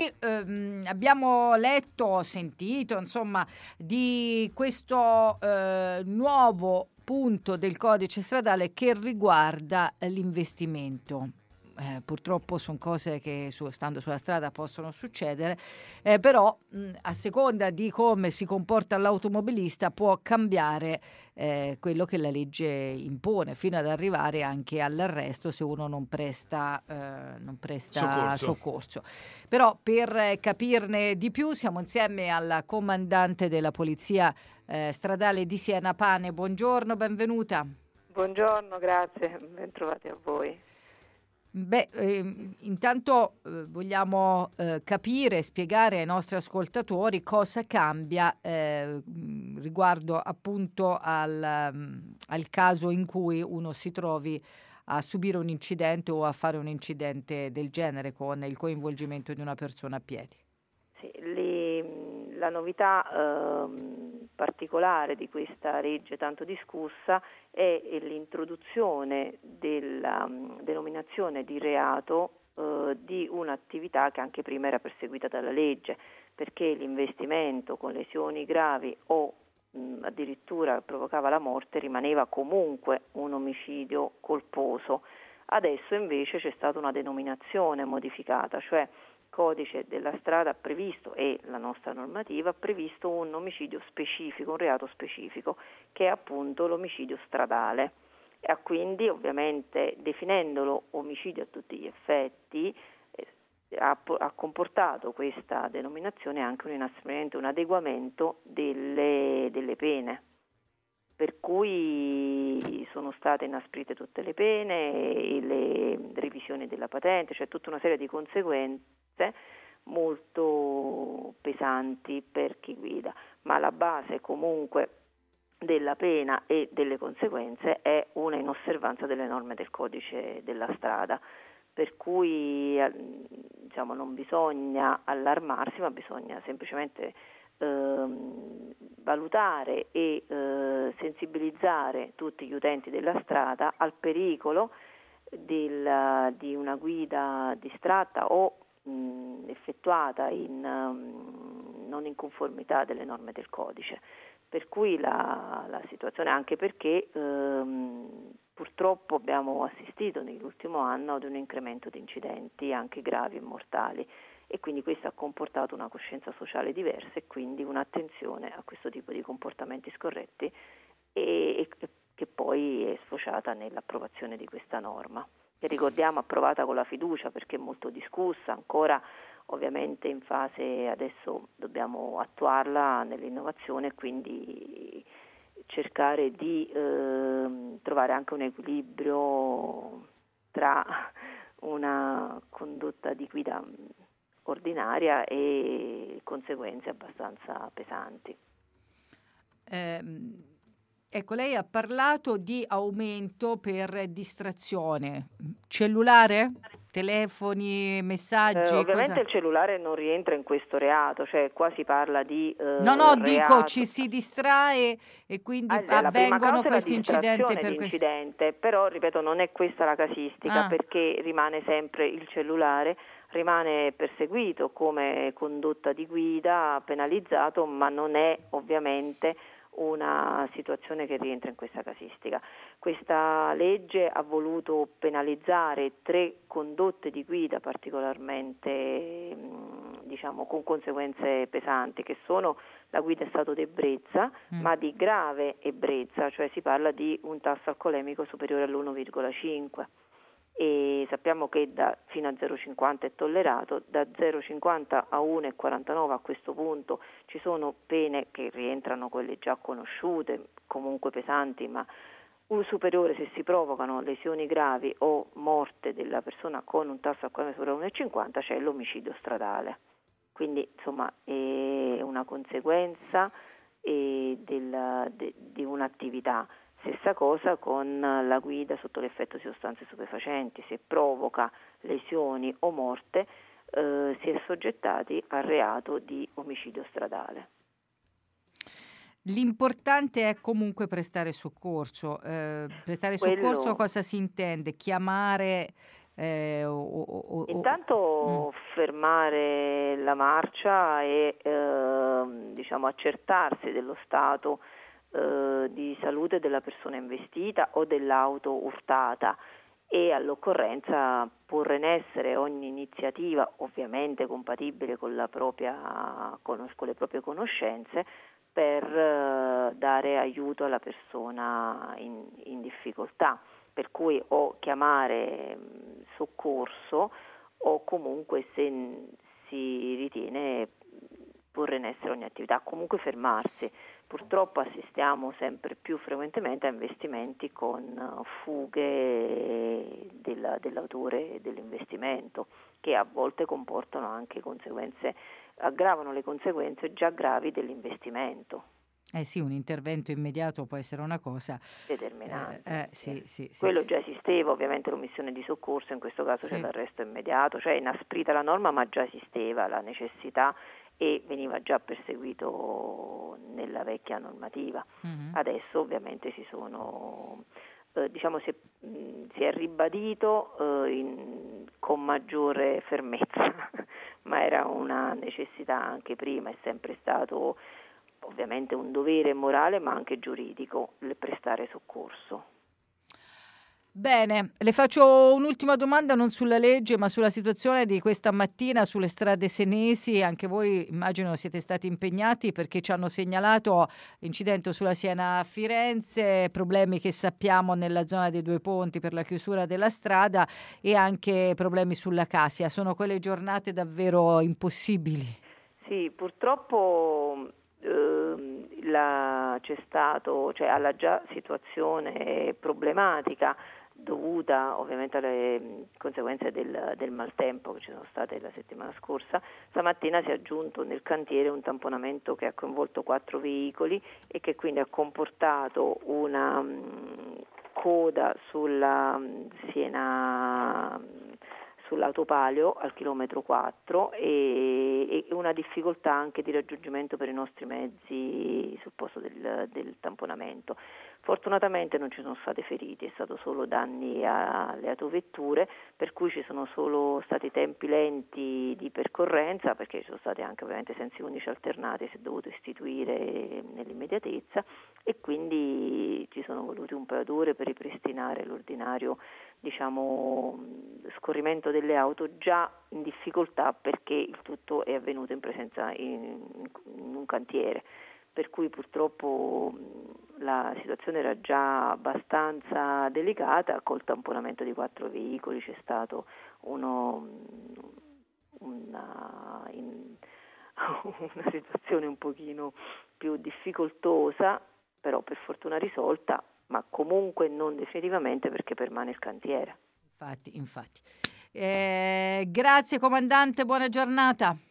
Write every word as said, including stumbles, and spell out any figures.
ehm, abbiamo letto, sentito, insomma, di questo eh, nuovo punto del codice stradale che riguarda l'investimento. Eh, purtroppo sono cose che su, stando sulla strada possono succedere, eh, però mh, a seconda di come si comporta l'automobilista può cambiare eh, quello che la legge impone, fino ad arrivare anche all'arresto se uno non presta, eh, non presta Soccorso. soccorso. Però per eh, capirne di più siamo insieme alla comandante della polizia eh, stradale di Siena, Pane. Buongiorno, benvenuta. Buongiorno, grazie, ben trovati a voi. Beh, ehm, intanto eh, vogliamo eh, capire, spiegare ai nostri ascoltatori cosa cambia eh, riguardo appunto al, um, al caso in cui uno si trovi a subire un incidente o a fare un incidente del genere con il coinvolgimento di una persona a piedi. Sì, li, la novità ehm, particolare di questa legge tanto discussa è l'introduzione della um, denominazione di reato eh, di un'attività che anche prima era perseguita dalla legge, perché l'investimento con lesioni gravi o mh, addirittura provocava la morte rimaneva comunque un omicidio colposo. Adesso invece c'è stata una denominazione modificata, cioè Codice della strada ha previsto, e la nostra normativa ha previsto un omicidio specifico, un reato specifico, che è appunto l'omicidio stradale. E quindi ovviamente definendolo omicidio a tutti gli effetti eh, ha, ha comportato questa denominazione anche un inasprimento, un adeguamento delle, delle pene. Per cui sono state inasprite tutte le pene, le revisioni della patente, cioè tutta una serie di conseguenze molto pesanti per chi guida, ma la base comunque della pena e delle conseguenze è una inosservanza delle norme del codice della strada, per cui diciamo, non bisogna allarmarsi, ma bisogna semplicemente ehm, valutare e eh, sensibilizzare tutti gli utenti della strada al pericolo del, di una guida distratta o effettuata in, um, non in conformità delle norme del codice, per cui la, la situazione, anche perché um, purtroppo abbiamo assistito nell'ultimo anno ad un incremento di incidenti anche gravi e mortali, e quindi questo ha comportato una coscienza sociale diversa e quindi un'attenzione a questo tipo di comportamenti scorretti e, e che poi è sfociata nell'approvazione di questa norma, che ricordiamo approvata con la fiducia perché è molto discussa, ancora ovviamente in fase, adesso dobbiamo attuarla nell'innovazione e quindi cercare di eh, trovare anche un equilibrio tra una condotta di guida ordinaria e conseguenze abbastanza pesanti. Eh, Ecco, lei ha parlato di aumento per distrazione. Cellulare? Telefoni, messaggi? Eh, ovviamente cosa? il cellulare non rientra in questo reato, cioè qua si parla di eh, No, no, reato. dico ci si distrae e quindi Ah, la prima avvengono causa è la questi incidenti distrazione per di questo. incidente, però ripeto non è questa la casistica, Ah. perché rimane sempre il cellulare, rimane perseguito come condotta di guida, penalizzato, ma non è ovviamente una situazione che rientra in questa casistica. Questa legge ha voluto penalizzare tre condotte di guida particolarmente diciamo con conseguenze pesanti, che sono la guida in stato di ebbrezza, mm. ma di grave ebbrezza, cioè si parla di un tasso alcolemico superiore all'uno virgola cinque. E sappiamo che da, fino a zero virgola cinquanta è tollerato, da zero virgola cinquanta a uno virgola quarantanove a questo punto ci sono pene che rientrano quelle già conosciute, comunque pesanti, ma un superiore se si provocano lesioni gravi o morte della persona con un tasso alcolemico superiore a uno virgola cinquanta, c'è l'omicidio stradale. Quindi insomma è una conseguenza eh, del, de, di un'attività. Stessa cosa con la guida sotto l'effetto di sostanze stupefacenti, se provoca lesioni o morte eh, si è soggettati al reato di omicidio stradale. L'importante è comunque prestare soccorso. Eh, prestare Quello... soccorso cosa si intende? Chiamare Eh, o, o, o, Intanto mm. fermare la marcia e eh, diciamo accertarsi dello stato eh, di salute della persona investita o dell'auto urtata, e all'occorrenza porre in essere ogni iniziativa, ovviamente compatibile con la propria con, con le proprie conoscenze, per eh, dare aiuto alla persona in, in difficoltà, per cui o chiamare mh, soccorso o comunque, se si ritiene, porre in essere ogni attività, comunque fermarsi. Purtroppo assistiamo sempre più frequentemente a investimenti con fughe della, dell'autore dell'investimento, che a volte comportano anche conseguenze, aggravano le conseguenze già gravi dell'investimento. Eh sì, un intervento immediato può essere una cosa determinante. Eh, eh, sì, sì, sì. Quello già esisteva, ovviamente l'omissione di soccorso, in questo caso sì. C'è l'arresto immediato, cioè inasprita la norma, ma già esisteva la necessità e veniva già perseguito nella vecchia normativa. Mm-hmm. Adesso ovviamente si sono eh, diciamo si è, mh, si è ribadito eh, in, con maggiore fermezza, ma era una necessità anche prima, è sempre stato ovviamente un dovere morale ma anche giuridico il prestare soccorso. Bene, le faccio un'ultima domanda, non sulla legge ma sulla situazione di questa mattina sulle strade senesi. Anche voi immagino siete stati impegnati, perché ci hanno segnalato incidente sulla Siena-Firenze, problemi che sappiamo nella zona dei Due Ponti per la chiusura della strada e anche problemi sulla Casia. Sono quelle giornate davvero impossibili. Sì, purtroppo eh, la, c'è stato, cioè alla già situazione problematica dovuta ovviamente alle conseguenze del, del maltempo che ci sono state la settimana scorsa, stamattina si è aggiunto nel cantiere un tamponamento che ha coinvolto quattro veicoli e che quindi ha comportato una mh, coda sulla mh, Siena sull'autopalio al chilometro quattro e, e una difficoltà anche di raggiungimento per i nostri mezzi sul posto del, del tamponamento. Fortunatamente non ci sono stati feriti, è stato solo danni alle autovetture, per cui ci sono solo stati tempi lenti di percorrenza, perché ci sono stati anche ovviamente sensi unici alternati, si è dovuto istituire nell'immediatezza e quindi ci sono voluti un paio d'ore per ripristinare l'ordinario diciamo scorrimento delle auto già in difficoltà, perché il tutto è avvenuto in presenza in, in un cantiere, per cui purtroppo la situazione era già abbastanza delicata. Col tamponamento di quattro veicoli c'è stato uno una, in, una situazione un pochino più difficoltosa, però per fortuna risolta, ma comunque non definitivamente, perché permane il cantiere. Infatti, infatti. Eh, grazie comandante, buona giornata.